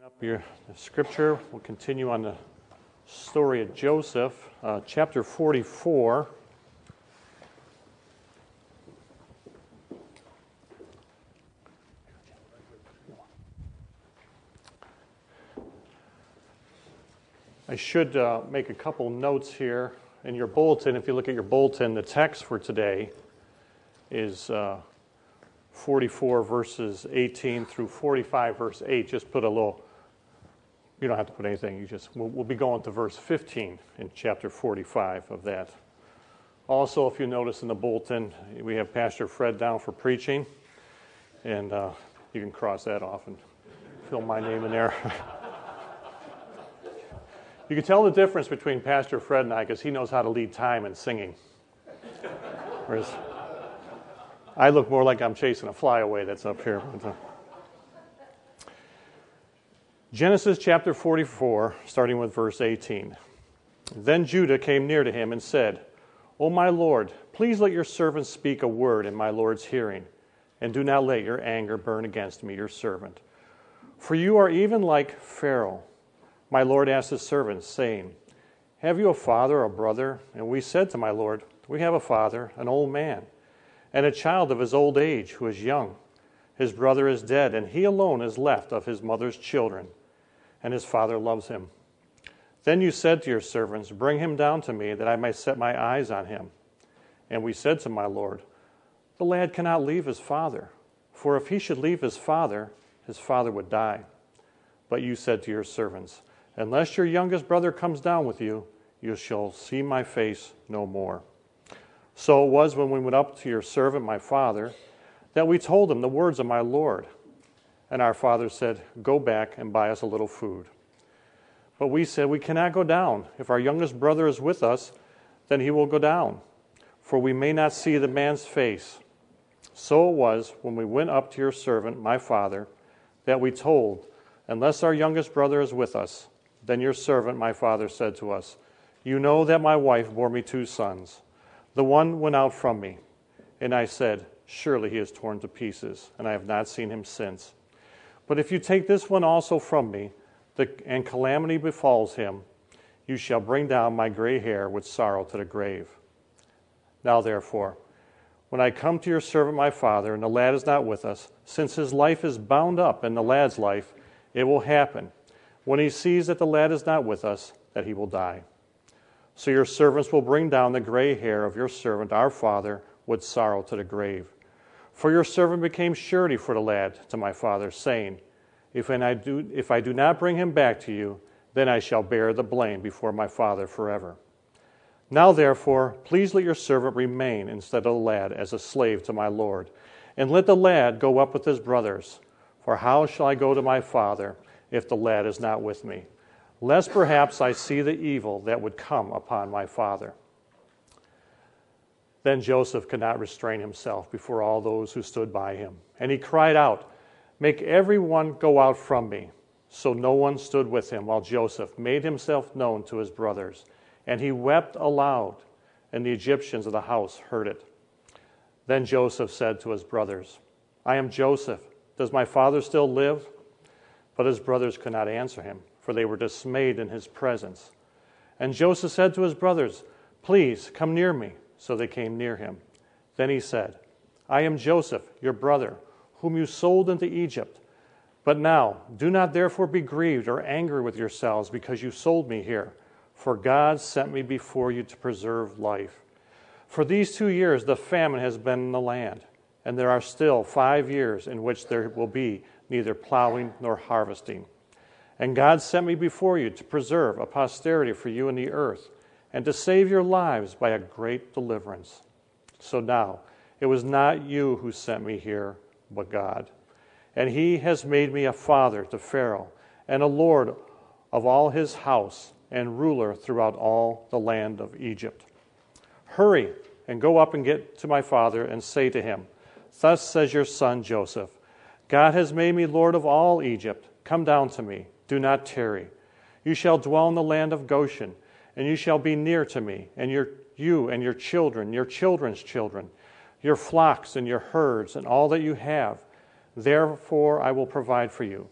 Up your scripture, we'll continue on the story of Joseph, chapter 44. I should make a couple notes here in your bulletin. If you look at your bulletin, the text for today is 44 verses 18 through 45 verse 8. Just put a little, you don't have to put anything, we'll be going to verse 15 in chapter 45 of that. Also, if you notice in the bulletin, we have Pastor Fred down for preaching, and you can cross that off and fill my name in there. You can tell the difference between Pastor Fred and I because he knows how to lead time in singing. Whereas I look more like I'm chasing a flyaway that's up here. Genesis chapter 44, starting with verse 18. Then Judah came near to him and said, O my Lord, please let your servant speak a word in my Lord's hearing, and do not let your anger burn against me, your servant. For you are even like Pharaoh. My Lord asked his servants, saying, Have you a father or brother? And we said to my Lord, We have a father, an old man, and a child of his old age who is young. His brother is dead, and he alone is left of his mother's children, and his father loves him. Then you said to your servants, Bring him down to me, that I may set my eyes on him. And we said to my Lord, The lad cannot leave his father, for if he should leave his father would die. But you said to your servants, Unless your youngest brother comes down with you, you shall see my face no more. So it was when we went up to your servant, my father, that we told him the words of my Lord. And our father said, Go back and buy us a little food. But we said, We cannot go down. If our youngest brother is with us, then he will go down, for we may not see the man's face. So it was when we went up to your servant, my father, that we told, Unless our youngest brother is with us, then your servant, my father, said to us, You know that my wife bore me 2 sons. The one went out from me, and I said, Surely he is torn to pieces, and I have not seen him since. But if you take this one also from me, and calamity befalls him, you shall bring down my gray hair with sorrow to the grave. Now therefore, when I come to your servant my father, and the lad is not with us, since his life is bound up in the lad's life, it will happen, when he sees that the lad is not with us, that he will die. So your servants will bring down the gray hair of your servant, our father, with sorrow to the grave. For your servant became surety for the lad to my father, saying, If I do not bring him back to you, then I shall bear the blame before my father forever. Now therefore, please let your servant remain instead of the lad as a slave to my Lord, and let the lad go up with his brothers. For how shall I go to my father if the lad is not with me? Lest perhaps I see the evil that would come upon my father. Then Joseph could not restrain himself before all those who stood by him. And he cried out, Make every one go out from me. So no one stood with him while Joseph made himself known to his brothers. And he wept aloud, and the Egyptians of the house heard it. Then Joseph said to his brothers, I am Joseph. Does my father still live? But his brothers could not answer him, for they were dismayed in his presence. And Joseph said to his brothers, Please come near me. So they came near him. Then he said, I am Joseph, your brother, whom you sold into Egypt. But now, do not therefore be grieved or angry with yourselves because you sold me here, for God sent me before you to preserve life. For these 2 years the famine has been in the land, and there are still 5 years in which there will be neither plowing nor harvesting. And God sent me before you to preserve a posterity for you in the earth, and to save your lives by a great deliverance. So now, it was not you who sent me here, but God. And he has made me a father to Pharaoh, and a lord of all his house, and ruler throughout all the land of Egypt. Hurry, and go up and get to my father, and say to him, Thus says your son Joseph, God has made me lord of all Egypt. Come down to me, do not tarry. You shall dwell in the land of Goshen, and you shall be near to me, and you and your children, your children's children, your flocks and your herds, and all that you have. Therefore I will provide for you.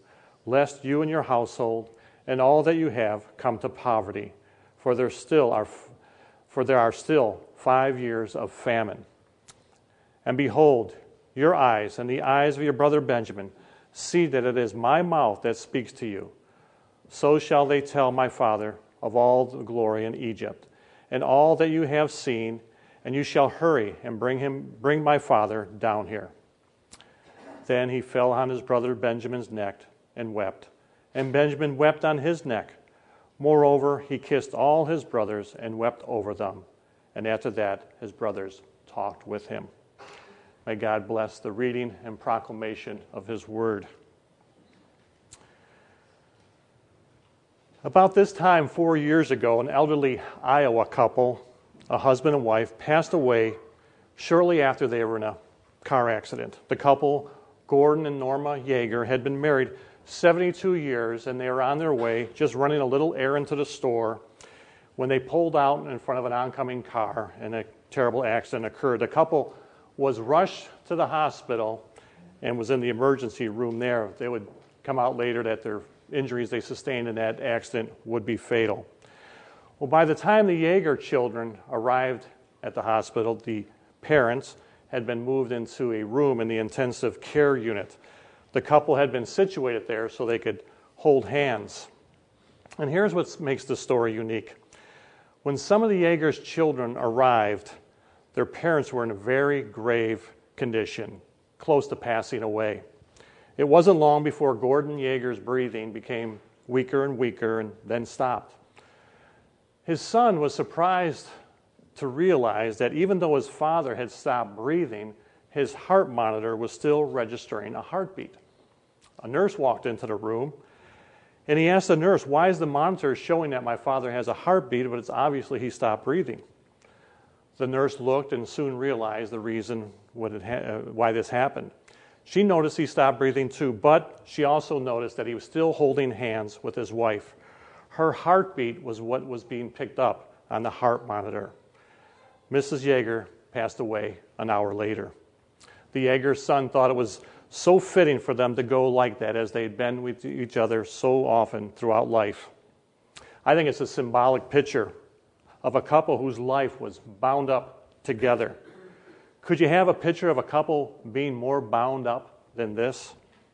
lest you and your household and all that you have come to poverty, for there are still 5 years of famine. And behold, your eyes and the eyes of your brother Benjamin see that it is my mouth that speaks to you. So shall they tell my father of all the glory in Egypt, and all that you have seen, and you shall hurry and bring my father down here." Then he fell on his brother Benjamin's neck and wept, and Benjamin wept on his neck. Moreover, he kissed all his brothers and wept over them. And after that, his brothers talked with him. May God bless the reading and proclamation of his word. About this time 4 years ago, an elderly Iowa couple, a husband and wife, passed away shortly after they were in a car accident. The couple, Gordon and Norma Yeager, had been married 72 years, and they were on their way, just running a little errand to the store, when they pulled out in front of an oncoming car and a terrible accident occurred. The couple was rushed to the hospital and was in the emergency room there. They would come out later that their injuries they sustained in that accident would be fatal. Well, by the time the Yeager children arrived at the hospital, the parents had been moved into a room in the intensive care unit. The couple had been situated there so they could hold hands. And here's what makes the story unique. When some of the Yeager's children arrived, their parents were in a very grave condition, close to passing away. It wasn't long before Gordon Yeager's breathing became weaker and weaker and then stopped. His son was surprised to realize that even though his father had stopped breathing, his heart monitor was still registering a heartbeat. A nurse walked into the room, and he asked the nurse, "Why is the monitor showing that my father has a heartbeat, but it's obviously he stopped breathing?" The nurse looked and soon realized the reason why this happened. She noticed he stopped breathing too, but she also noticed that he was still holding hands with his wife. Her heartbeat was what was being picked up on the heart monitor. Mrs. Yeager passed away an hour later. The Yeager son thought it was so fitting for them to go like that, as they'd been with each other so often throughout life. I think it's a symbolic picture of a couple whose life was bound up together. Could you have a picture of a couple being more bound up than this?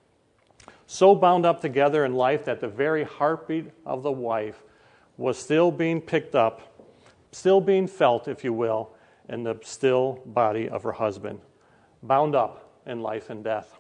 So bound up together in life that the very heartbeat of the wife was still being picked up, still being felt, if you will, in the still body of her husband. Bound up in life and death.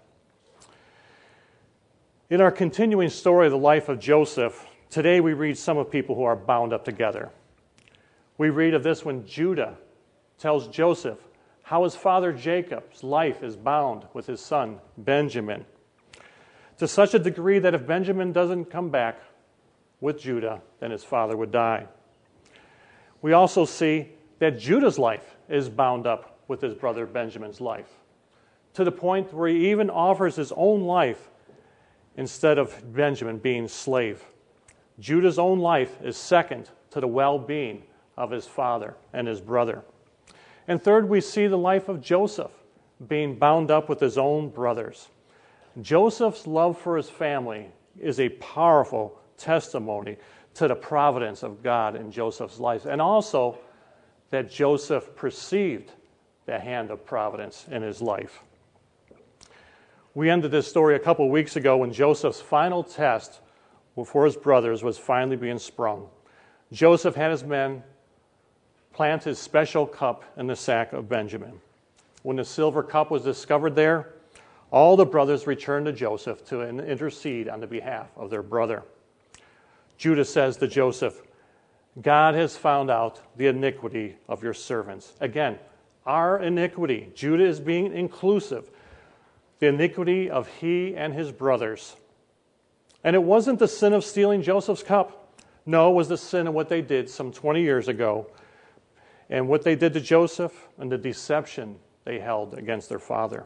In our continuing story of the life of Joseph, today we read some of people who are bound up together. We read of this when Judah tells Joseph how his father Jacob's life is bound with his son Benjamin, to such a degree that if Benjamin doesn't come back with Judah, then his father would die. We also see that Judah's life is bound up with his brother Benjamin's life, to the point where he even offers his own life instead of Benjamin being slave. Judah's own life is second to the well-being of his father and his brother. And third, we see the life of Joseph being bound up with his own brothers. Joseph's love for his family is a powerful testimony to the providence of God in Joseph's life, and also that Joseph perceived the hand of providence in his life. We ended this story a couple weeks ago when Joseph's final test for his brothers was finally being sprung. Joseph had his men plant his special cup in the sack of Benjamin. When the silver cup was discovered there, all the brothers returned to Joseph to intercede on the behalf of their brother. Judah says to Joseph, "God has found out the iniquity of your servants." Again, our iniquity. Judah is being inclusive. The iniquity of he and his brothers. And it wasn't the sin of stealing Joseph's cup. No, it was the sin of what they did some 20 years ago, and what they did to Joseph and the deception they held against their father.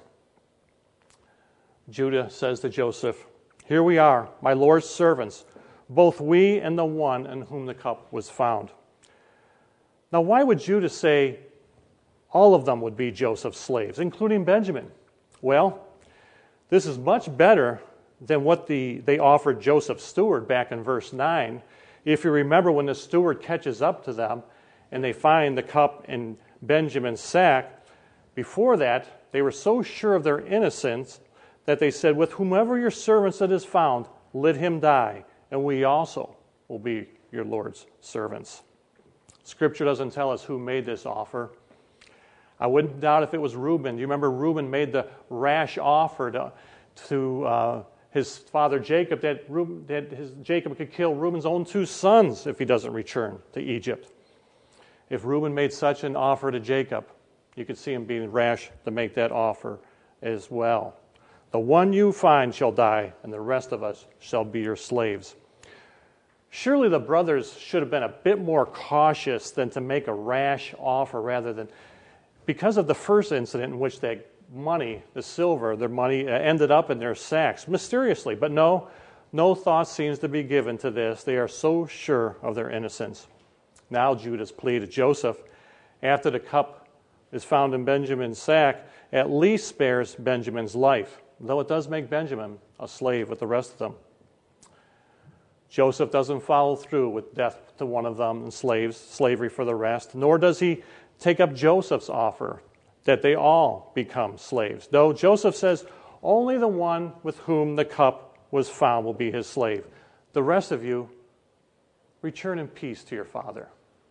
Judah says to Joseph, "Here we are, my Lord's servants, both we and the one in whom the cup was found." Now, why would Judah say all of them would be Joseph's slaves, including Benjamin? Well, this is much better than what they offered Joseph's steward back in verse 9. If you remember, when the steward catches up to them and they find the cup in Benjamin's sack, before that, they were so sure of their innocence that they said, with whomever your servants that is found, let him die, and we also will be your Lord's servants. Scripture doesn't tell us who made this offer. I wouldn't doubt if it was Reuben. Do you remember Reuben made the rash offer to his father Jacob that Jacob could kill Reuben's own 2 sons if he doesn't return to Egypt? If Reuben made such an offer to Jacob, you could see him being rash to make that offer as well. The one you find shall die, and the rest of us shall be your slaves. Surely the brothers should have been a bit more cautious than to make a rash offer rather than, because of the first incident in which that money, the silver, their money ended up in their sacks mysteriously. But no thought seems to be given to this. They are so sure of their innocence. Now Judah's plea to Joseph, after the cup is found in Benjamin's sack, at least spares Benjamin's life, though it does make Benjamin a slave with the rest of them. Joseph doesn't follow through with death to one of them and slavery for the rest, nor does he take up Joseph's offer that they all become slaves. Though Joseph says, only the one with whom the cup was found will be his slave. The rest of you, return in peace to your father.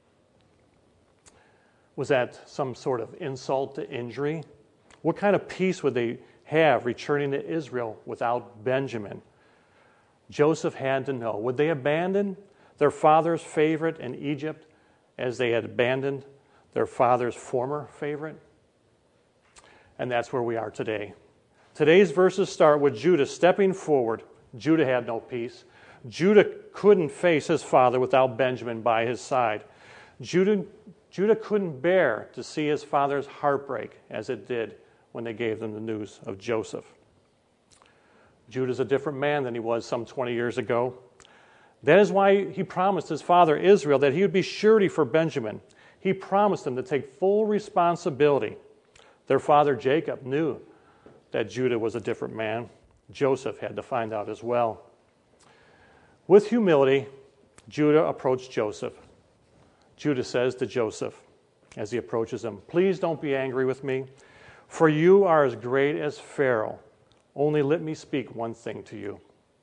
Was that some sort of insult to injury? What kind of peace would they have returning to Israel without Benjamin? Joseph had to know. Would they abandon their father's favorite in Egypt as they had abandoned their father's former favorite? And that's where we are today. Today's verses start with Judah stepping forward. Judah had no peace. Judah couldn't face his father without Benjamin by his side. Judah couldn't bear to see his father's heartbreak as it did when they gave them the news of Joseph. Judah's a different man than he was some 20 years ago. That is why he promised his father Israel that he would be surety for Benjamin. He promised him to take full responsibility. Their father Jacob knew that Judah was a different man. Joseph had to find out as well. With humility, Judah approached Joseph. Judah says to Joseph as he approaches him, please don't be angry with me, for you are as great as Pharaoh. Only let me speak one thing to you.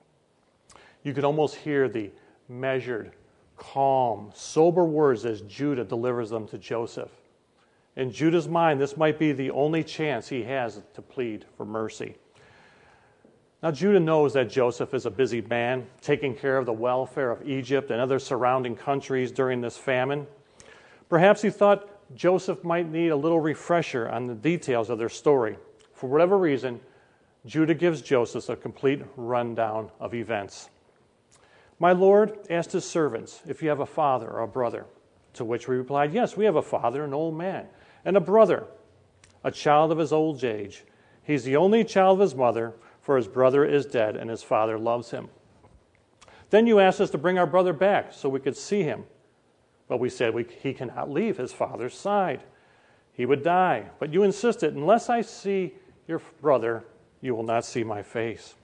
You could almost hear the measured, calm, sober words as Judah delivers them to Joseph. In Judah's mind, this might be the only chance he has to plead for mercy. Now, Judah knows that Joseph is a busy man, taking care of the welfare of Egypt and other surrounding countries during this famine. Perhaps he thought Joseph might need a little refresher on the details of their story. For whatever reason, Judah gives Joseph a complete rundown of events. My lord asked his servants if you have a father or a brother, to which we replied, yes, we have a father, an old man, and a brother, a child of his old age. He's the only child of his mother, for his brother is dead and his father loves him. Then you asked us to bring our brother back so we could see him. But we said he cannot leave his father's side. He would die. But you insisted, unless I see your brother, you will not see my face.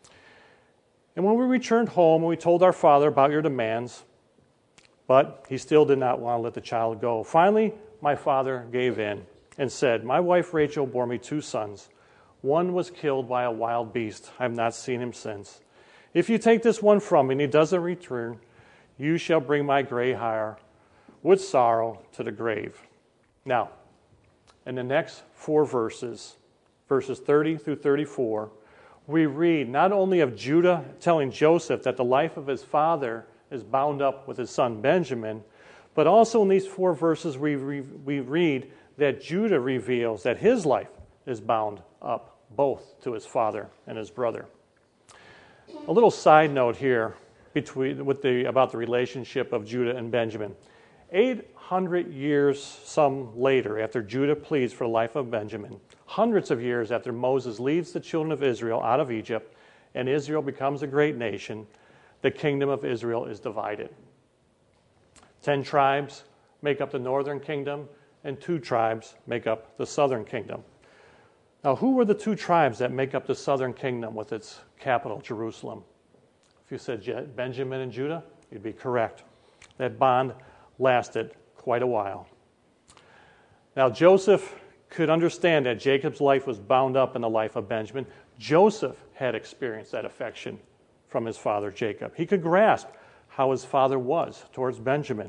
And when we returned home, we told our father about your demands, but he still did not want to let the child go. Finally, my father gave in and said, my wife Rachel bore me 2 sons. One was killed by a wild beast. I have not seen him since. If you take this one from me and he doesn't return, you shall bring my gray hair with sorrow to the grave. Now, in the next 4 verses 30 through 34, we read not only of Judah telling Joseph that the life of his father is bound up with his son Benjamin, but also in these 4 verses we read that Judah reveals that his life is bound up both to his father and his brother. A little side note here about the relationship of Judah and Benjamin. 800 years some later, after Judah pleads for the life of Benjamin, hundreds of years after Moses leads the children of Israel out of Egypt and Israel becomes a great nation, the kingdom of Israel is divided. 10 tribes make up the northern kingdom and 2 tribes make up the southern kingdom. Now, who were the two tribes that make up the southern kingdom with its capital, Jerusalem? If you said Benjamin and Judah, you'd be correct. That bond lasted quite a while. Now, Joseph could understand that Jacob's life was bound up in the life of Benjamin. Joseph had experienced that affection from his father Jacob. He could grasp how his father was towards Benjamin.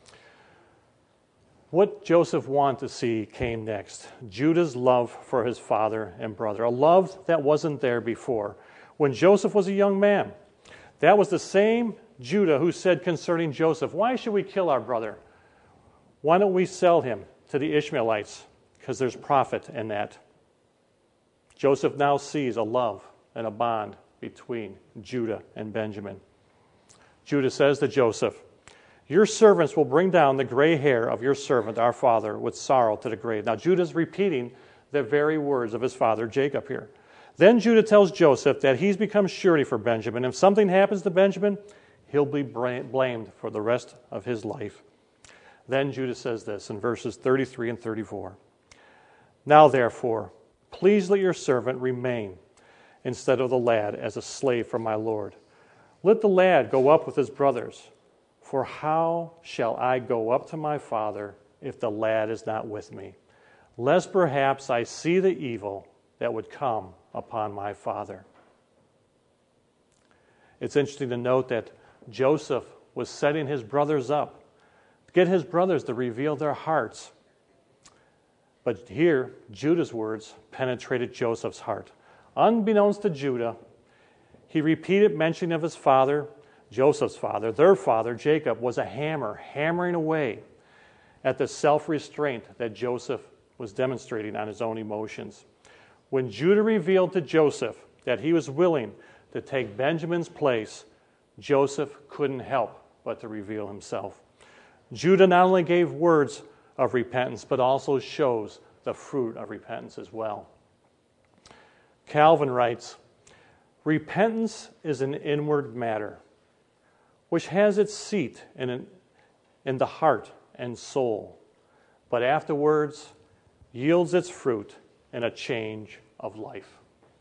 What Joseph wanted to see came next. Judah's love for his father and brother, a love that wasn't there before. When Joseph was a young man, that was the same Judah who said concerning Joseph, "Why should we kill our brother? Why don't we sell him to the Ishmaelites? Because there's profit in that." Joseph now sees a love and a bond between Judah and Benjamin. Judah says to Joseph, "Your servants will bring down the gray hair of your servant, our father, with sorrow to the grave." Now, Judah's repeating the very words of his father Jacob here. Then Judah tells Joseph that he's become surety for Benjamin. If something happens to Benjamin, he'll be blamed for the rest of his life. Then Judah says this in verses 33 and 34. "Now, therefore, please let your servant remain instead of the lad as a slave for my lord. Let the lad go up with his brothers. For how shall I go up to my father if the lad is not with me? Lest perhaps I see the evil that would come upon my father." It's interesting to note that Joseph was setting his brothers up, to get his brothers to reveal their hearts. But here, Judah's words penetrated Joseph's heart. Unbeknownst to Judah, he repeated mention of his father, Joseph's father, their father, Jacob, was a hammer, hammering away at the self-restraint that Joseph was demonstrating on his own emotions. When Judah revealed to Joseph that he was willing to take Benjamin's place, Joseph couldn't help but to reveal himself. Judah not only gave words of repentance, but also shows the fruit of repentance as well. Calvin writes, "Repentance is an inward matter, which has its seat in the heart and soul, but afterwards yields its fruit in a change of life."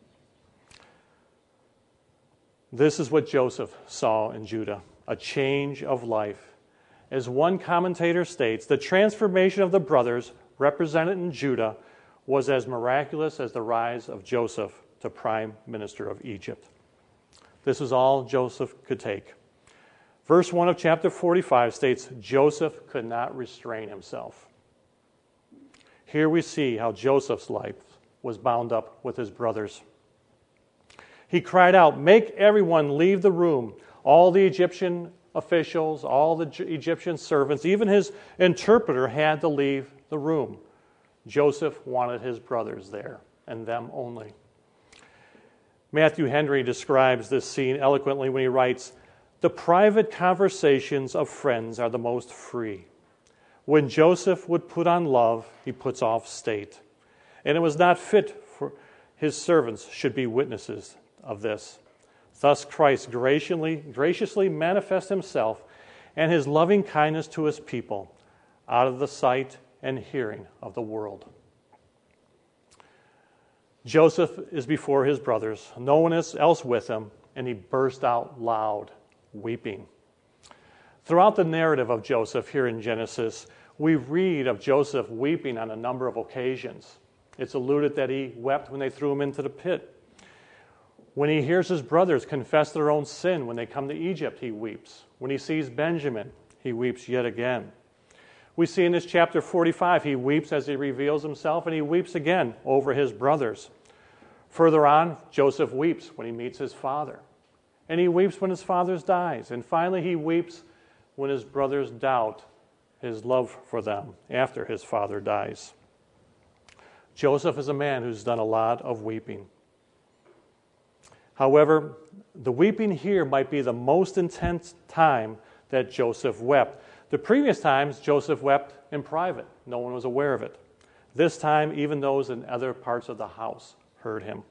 This is what Joseph saw in Judah, a change of life. As one commentator states, the transformation of the brothers represented in Judah was as miraculous as the rise of Joseph to prime minister of Egypt. This is all Joseph could take. Verse 1 of chapter 45 states, Joseph could not restrain himself. Here we see how Joseph's life was bound up with his brothers. He cried out, "Make everyone leave the room." All the Egyptian officials, all the Egyptian servants, even his interpreter had to leave the room. Joseph wanted his brothers there, and them only. Matthew Henry describes this scene eloquently when he writes, "The private conversations of friends are the most free. When Joseph would put on love, he puts off state. And it was not fit for his servants should be witnesses of this. Thus Christ graciously manifests himself and his loving kindness to his people out of the sight and hearing of the world." Joseph is before his brothers. No one else with him, and he burst out loud, weeping. Throughout the narrative of Joseph here in Genesis, we read of Joseph weeping on a number of occasions. It's alluded that he wept when they threw him into the pit. When he hears his brothers confess their own sin when they come to Egypt, he weeps. When he sees Benjamin, he weeps yet again. We see in this chapter 45, he weeps as he reveals himself, and he weeps again over his brothers. Further on, Joseph weeps when he meets his father. And he weeps when his father dies. And finally, he weeps when his brothers doubt his love for them after his father dies. Joseph is a man who's done a lot of weeping. However, the weeping here might be the most intense time that Joseph wept. The previous times, Joseph wept in private. No one was aware of it. This time, even those in other parts of the house heard him.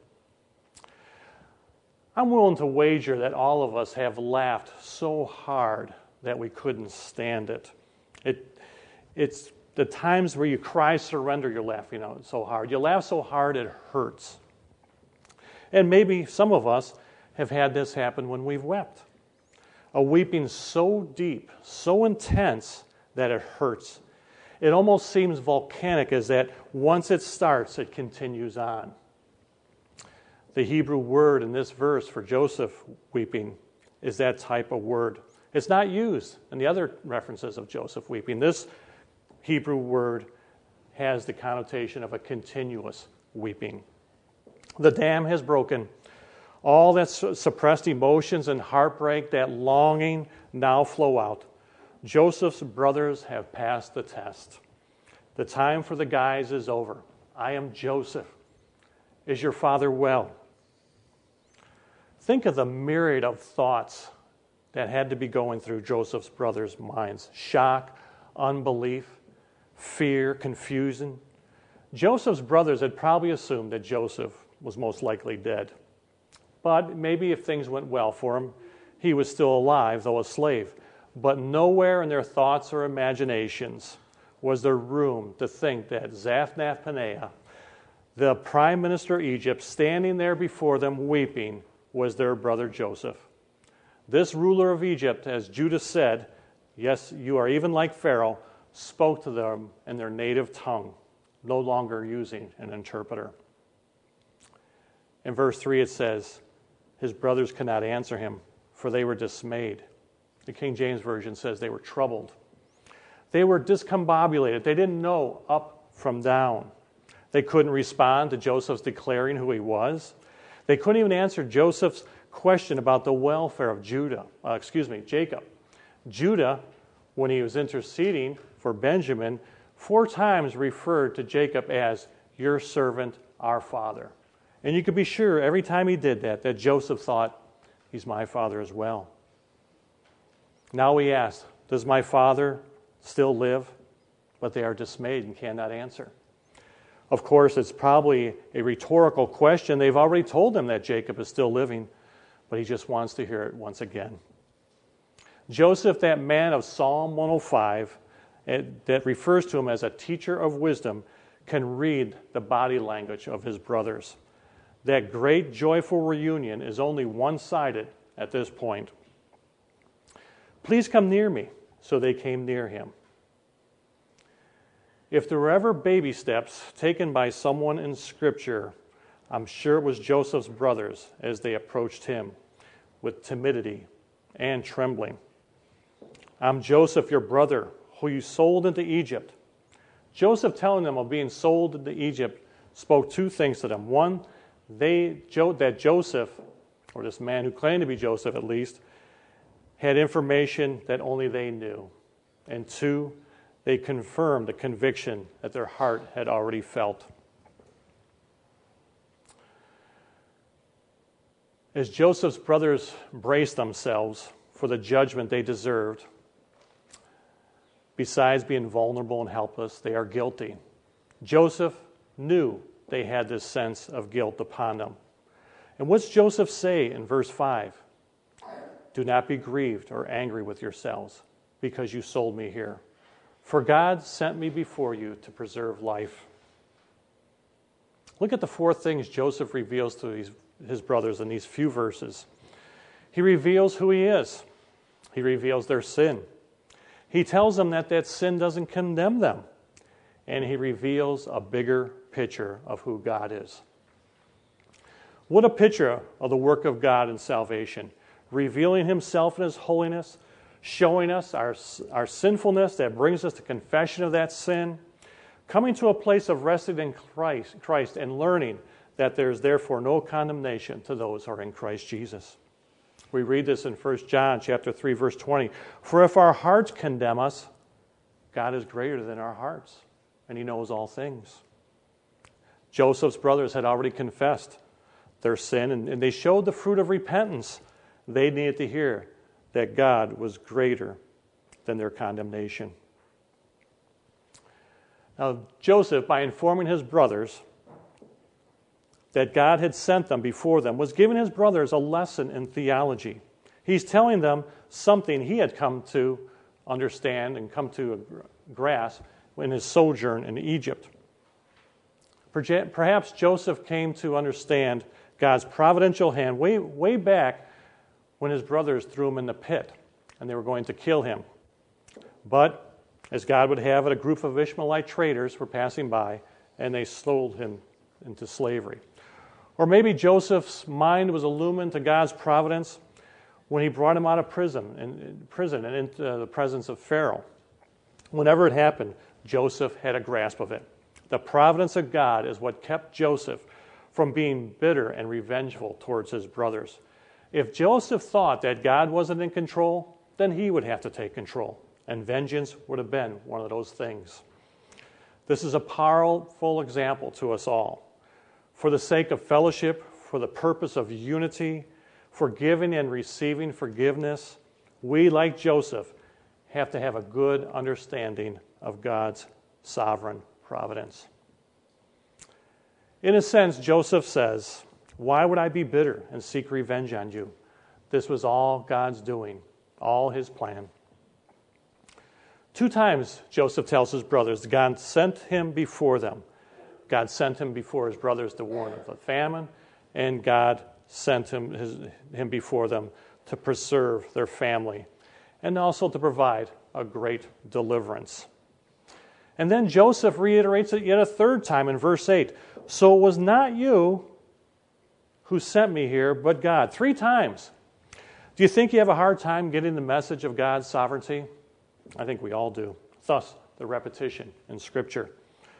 I'm willing to wager that all of us have laughed so hard that we couldn't stand it. It's the times where you cry surrender, you're laughing out so hard. You laugh so hard it hurts. And maybe some of us have had this happen when we've wept. A weeping so deep, so intense that it hurts. It almost seems volcanic, as that once it starts, it continues on. The Hebrew word in this verse for Joseph weeping is that type of word. It's not used in the other references of Joseph weeping. This Hebrew word has the connotation of a continuous weeping. The dam has broken. All that suppressed emotions and heartbreak, that longing, now flow out. Joseph's brothers have passed the test. The time for the guys is over. I am Joseph. Is your father well? Think of the myriad of thoughts that had to be going through Joseph's brothers' minds. Shock, unbelief, fear, confusion. Joseph's brothers had probably assumed that Joseph was most likely dead. But maybe if things went well for him, he was still alive, though a slave. But nowhere in their thoughts or imaginations was there room to think that Zaphnath-Paneah, the prime minister of Egypt, standing there before them weeping, was their brother Joseph. This ruler of Egypt, as Judah said, yes, you are even like Pharaoh, spoke to them in their native tongue, no longer using an interpreter. In verse 3 it says, his brothers could not answer him, for they were dismayed. The King James Version says they were troubled. They were discombobulated. They didn't know up from down. They couldn't respond to Joseph's declaring who he was. They couldn't even answer Joseph's question about the welfare of Jacob. Judah, when he was interceding for Benjamin, 4 times referred to Jacob as your servant, our father. And you could be sure every time he did that Joseph thought, he's my father as well. Now he asks, does my father still live? But they are dismayed and cannot answer. Of course, it's probably a rhetorical question. They've already told him that Jacob is still living, but he just wants to hear it once again. Joseph, that man of Psalm 105, that refers to him as a teacher of wisdom, can read the body language of his brothers. That great joyful reunion is only one-sided at this point. Please come near me. So they came near him. If there were ever baby steps taken by someone in Scripture, I'm sure it was Joseph's brothers as they approached him with timidity and trembling. I'm Joseph, your brother, who you sold into Egypt. Joseph telling them of being sold into Egypt spoke 2 things to them. One, that Joseph, or this man who claimed to be Joseph at least, had information that only they knew. And 2, they confirmed the conviction that their heart had already felt. As Joseph's brothers braced themselves for the judgment they deserved, besides being vulnerable and helpless, they are guilty. Joseph knew they had this sense of guilt upon them. And what's Joseph say in verse 5? Do not be grieved or angry with yourselves because you sold me here. For God sent me before you to preserve life. Look at the 4 things Joseph reveals to his brothers in these few verses. He reveals who he is. He reveals their sin. He tells them that sin doesn't condemn them. And he reveals a bigger picture of who God is. What a picture of the work of God in salvation. Revealing himself in his holiness, showing us our sinfulness that brings us to confession of that sin, coming to a place of resting in Christ and learning that there is therefore no condemnation to those who are in Christ Jesus. We read this in 1 John chapter 3, verse 20. For if our hearts condemn us, God is greater than our hearts, and he knows all things. Joseph's brothers had already confessed their sin, and they showed the fruit of repentance. They needed to hear that God was greater than their condemnation. Now, Joseph, by informing his brothers that God had sent them before them, was giving his brothers a lesson in theology. He's telling them something he had come to understand and come to grasp in his sojourn in Egypt. Perhaps Joseph came to understand God's providential hand way back when his brothers threw him in the pit and they were going to kill him. But, as God would have it, a group of Ishmaelite traders were passing by and they sold him into slavery. Or maybe Joseph's mind was illumined to God's providence when he brought him out of prison and into the presence of Pharaoh. Whenever it happened, Joseph had a grasp of it. The providence of God is what kept Joseph from being bitter and revengeful towards his brothers. If Joseph thought that God wasn't in control, then he would have to take control, and vengeance would have been one of those things. This is a powerful example to us all. For the sake of fellowship, for the purpose of unity, for giving and receiving forgiveness, we, like Joseph, have to have a good understanding of God's sovereign providence. In a sense, Joseph says, "Why would I be bitter and seek revenge on you? This was all God's doing, all his plan." 2 times Joseph tells his brothers God sent him before them. God sent him before his brothers to warn of the famine, and God sent him before them to preserve their family and also to provide a great deliverance. And then Joseph reiterates it yet a 3rd time in verse 8. "So it was not you who sent me here, but God." 3 times. Do you think you have a hard time getting the message of God's sovereignty? I think we all do. Thus, the repetition in Scripture.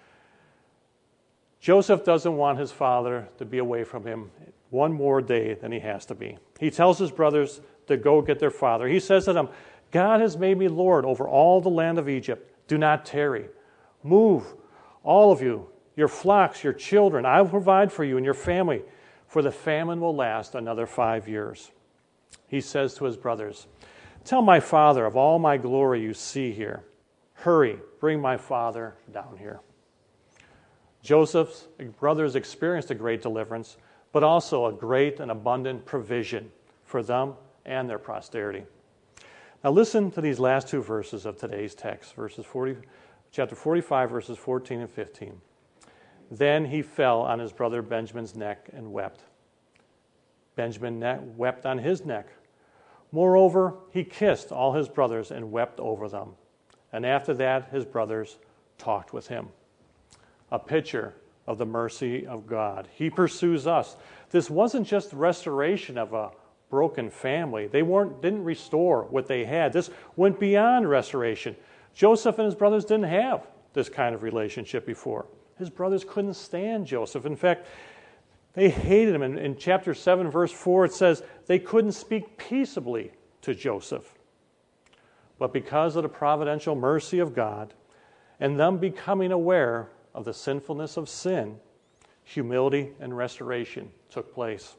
Joseph doesn't want his father to be away from him one more day than he has to be. He tells his brothers to go get their father. He says to them, "God has made me Lord over all the land of Egypt. Do not tarry. Move, all of you, your flocks, your children. I will provide for you and your family, for the famine will last another 5 years." He says to his brothers, "Tell my father of all my glory you see here. Hurry, bring my father down here." Joseph's brothers experienced a great deliverance, but also a great and abundant provision for them and their posterity. Now listen to these last 2 verses of today's text, chapter 45, verses 14 and 15. "Then he fell on his brother Benjamin's neck and wept. Benjamin wept on his neck. Moreover, he kissed all his brothers and wept over them. And after that, his brothers talked with him." A picture of the mercy of God. He pursues us. This wasn't just the restoration of a broken family. They didn't restore what they had. This went beyond restoration. Joseph and his brothers didn't have this kind of relationship before. His brothers couldn't stand Joseph. In fact, they hated him. In chapter 7, verse 4, it says they couldn't speak peaceably to Joseph. But because of the providential mercy of God and them becoming aware of the sinfulness of sin, humility and restoration took place.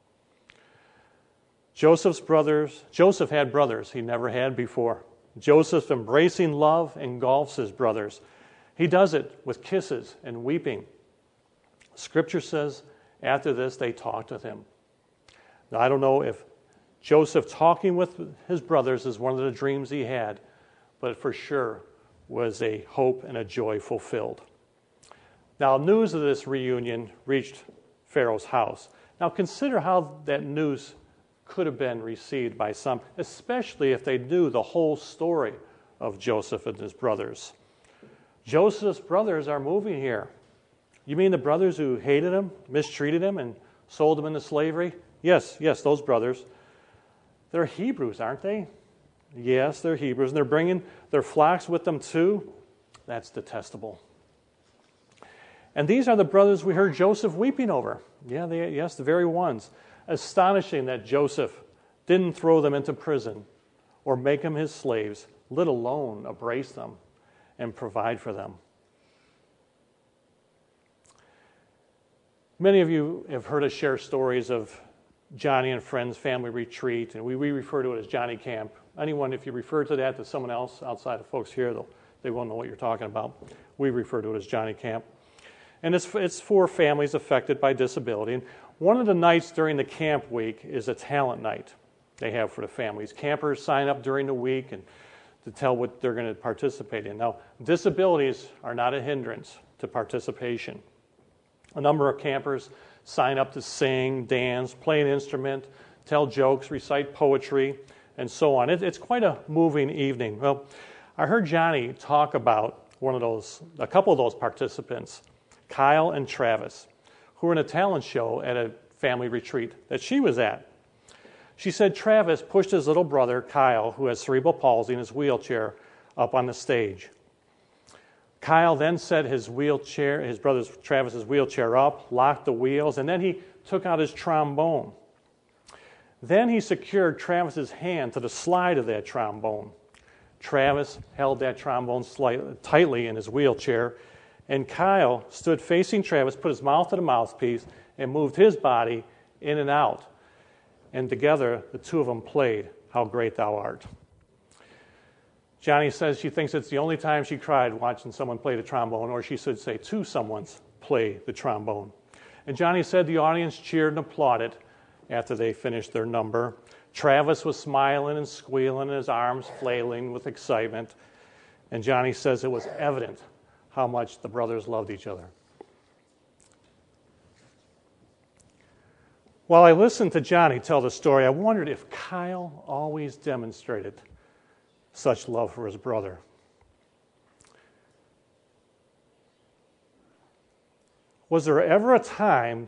Joseph had brothers he never had before. Joseph's embracing love engulfs his brothers. He does it with kisses and weeping. Scripture says after this they talked with him. Now, I don't know if Joseph talking with his brothers is one of the dreams he had, but it for sure was a hope and a joy fulfilled. Now, news of this reunion reached Pharaoh's house. Now, consider how that news could have been received by some, especially if they knew the whole story of Joseph and his brothers. Joseph's brothers are moving here. You mean the brothers who hated him, mistreated him, and sold him into slavery? Yes, those brothers. They're Hebrews, aren't they? Yes, they're Hebrews, and they're bringing their flocks with them too. That's detestable. And these are the brothers we heard Joseph weeping over. Yes, the very ones. Astonishing that Joseph didn't throw them into prison or make them his slaves, let alone embrace them and provide for them. Many of you have heard us share stories of Johnny and Friends family retreat, and we refer to it as Johnny Camp. Anyone, if you refer to that to someone else outside of folks here, they won't know what you're talking about. We refer to it as Johnny Camp. And it's for families affected by disability. And one of the nights during the camp week is a talent night they have for the families. Campers sign up during the week and to tell what they're going to participate in. Now, disabilities are not a hindrance to participation. A number of campers sign up to sing, dance, play an instrument, tell jokes, recite poetry, and so on. It's quite a moving evening. Well, I heard Johnny talk about a couple of those participants, Kyle and Travis, who were in a talent show at a family retreat that she was at. She said Travis pushed his little brother, Kyle, who has cerebral palsy in his wheelchair, up on the stage. Kyle then set his brother Travis's wheelchair up, locked the wheels, and then he took out his trombone. Then he secured Travis's hand to the slide of that trombone. Travis held that trombone tightly in his wheelchair, and Kyle stood facing Travis, put his mouth to the mouthpiece, and moved his body in and out. And together, the two of them played How Great Thou Art. Johnny says she thinks it's the only time she cried watching someone play the trombone, or she should say to someone's play the trombone. And Johnny said the audience cheered and applauded after they finished their number. Travis was smiling and squealing, his arms flailing with excitement. And Johnny says it was evident how much the brothers loved each other. While I listened to Johnny tell the story, I wondered if Kyle always demonstrated such love for his brother. Was there ever a time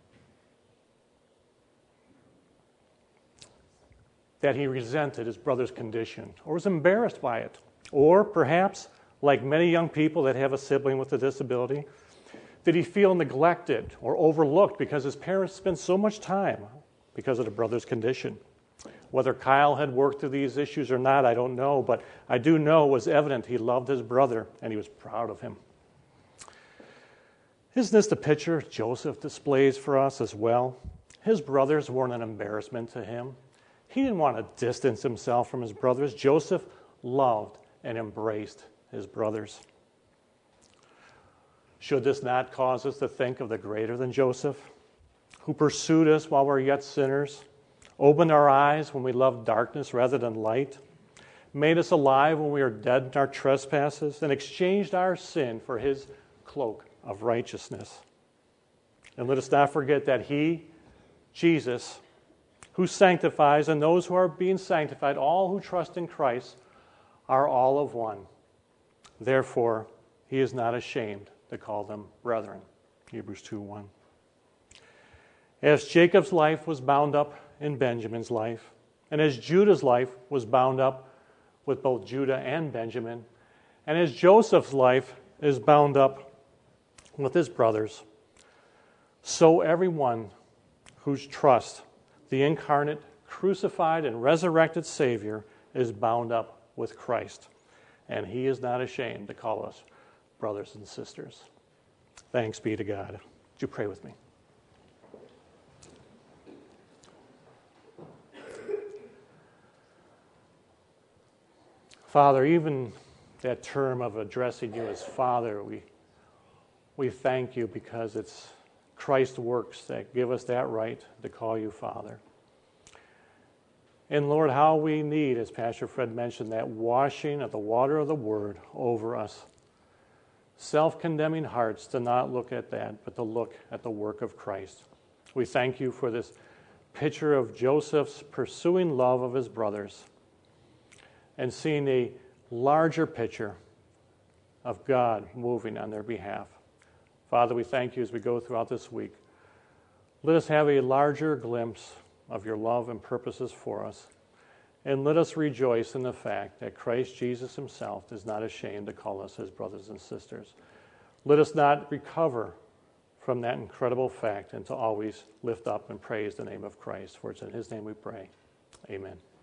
that he resented his brother's condition or was embarrassed by it? Or perhaps, like many young people that have a sibling with a disability, did he feel neglected or overlooked because his parents spent so much time because of the brother's condition? Whether Kyle had worked through these issues or not, I don't know, but I do know it was evident he loved his brother and he was proud of him. Isn't this the picture Joseph displays for us as well? His brothers weren't an embarrassment to him. He didn't want to distance himself from his brothers. Joseph loved and embraced his brothers. Should this not cause us to think of the greater than Joseph, who pursued us while we were yet sinners, opened our eyes when we loved darkness rather than light, made us alive when we were dead in our trespasses, and exchanged our sin for his cloak of righteousness? And let us not forget that he, Jesus, who sanctifies, and those who are being sanctified, all who trust in Christ, are all of one. Therefore, he is not ashamed to call them brethren. Hebrews 2:1. As Jacob's life was bound up in Benjamin's life, and as Judah's life was bound up with both Judah and Benjamin, and as Joseph's life is bound up with his brothers, so everyone whose trust the incarnate, crucified, and resurrected Savior is bound up with Christ. And he is not ashamed to call us brothers and sisters. Thanks be to God. Would you pray with me? Father, even that term of addressing you as Father, we thank you because it's Christ's works that give us that right to call you Father. And Lord, how we need, as Pastor Fred mentioned, that washing of the water of the Word over us. Self-condemning hearts to not look at that, but to look at the work of Christ. We thank you for this picture of Joseph's pursuing love of his brothers and seeing a larger picture of God moving on their behalf. Father, we thank you as we go throughout this week. Let us have a larger glimpse of your love and purposes for us. And let us rejoice in the fact that Christ Jesus himself is not ashamed to call us his brothers and sisters. Let us not recover from that incredible fact and to always lift up and praise the name of Christ. For it's in his name we pray. Amen.